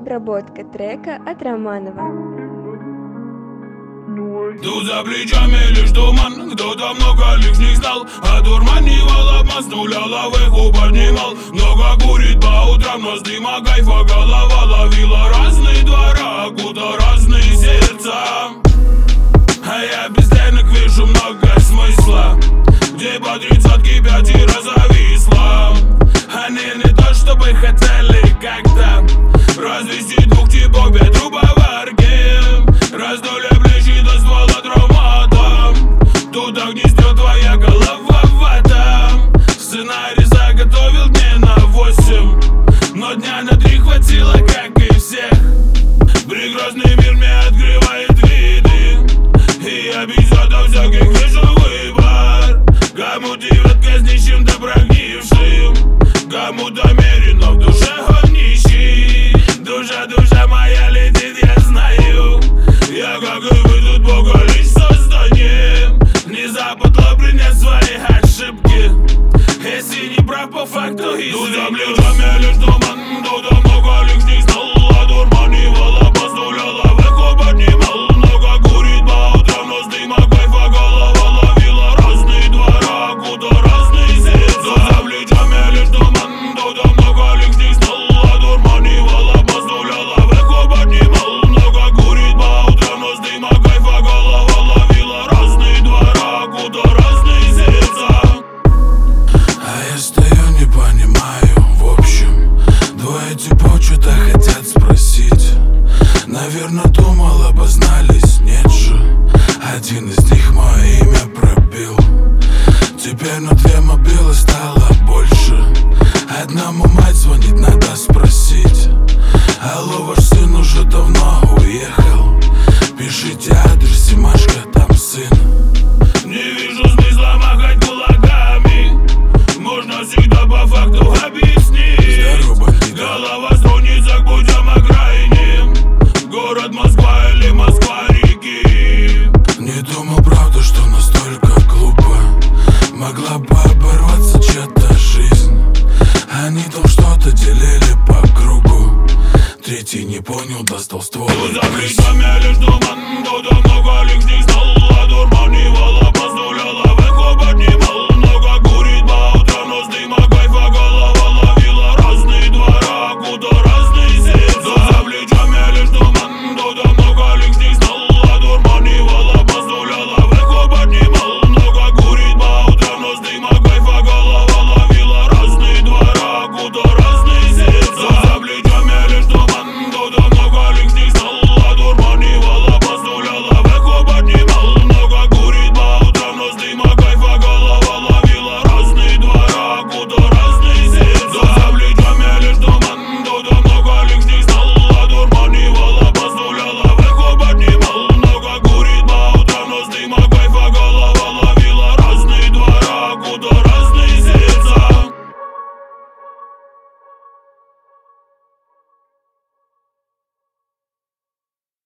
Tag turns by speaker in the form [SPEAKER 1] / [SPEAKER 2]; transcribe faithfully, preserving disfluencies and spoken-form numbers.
[SPEAKER 1] Обработка трека от Романова.
[SPEAKER 2] Тут за плечами лишь туман, кто-то много лишних знал, одурманивал, обманул, лавыху поднимал. Много курит по утрам, но с дыма кайфа голова ловила. Разные двора, куда разные сердца. А я без денег вижу много смысла, где по тридцатке пятеро зависло. Они не то чтобы хотели как-то развести двух типов ветрубоварки, раздули плечи до ствола травматом. Туда гнездет твоя голова в этом. Сценарий заготовил дней на восемь, но дня на три хватило, как и всех. Прекрасный мир мне открывает виды, и я без этого всяких вижу выбор. Кому-то ветка с нищим да прогнившим, кому-то мерено в душе он нищий. Душа, душа моя летит, я знаю. Я, как и вы, тут Бога лишь созданием. Не забыла принять свои ошибки, если не прав по факту извинюсь. Тут за плечами лишь туман, туда много лишних знал, одурманивал, обманул, лавыху поднимал. Много курит по утрам, но с дыма кайфа голова ловила. Разные двора, куда разные сердца. Тут за плечами лишь туман, туда много лишних знал, одурманивал, обманул, лавыху поднимал. Много курит по утрам, но с дыма кайфа голова ловила. Разные двора, куда разные сердца.
[SPEAKER 3] А я стою, не понимаю, в общем, двое типов что-то хотят спросить. Наверное, думал, обознались, нет же. Один из них мое имя пробил. Теперь на две мобилы стало больше. Одному мать звонит, надо спросить: алло, ваш сын уже давно уехал, пишите адрес, Симашка, там сын.
[SPEAKER 2] Не вижу смысла махать кулаками, можно всегда по факту объяснить.
[SPEAKER 3] Здорово, бандит.
[SPEAKER 2] Голова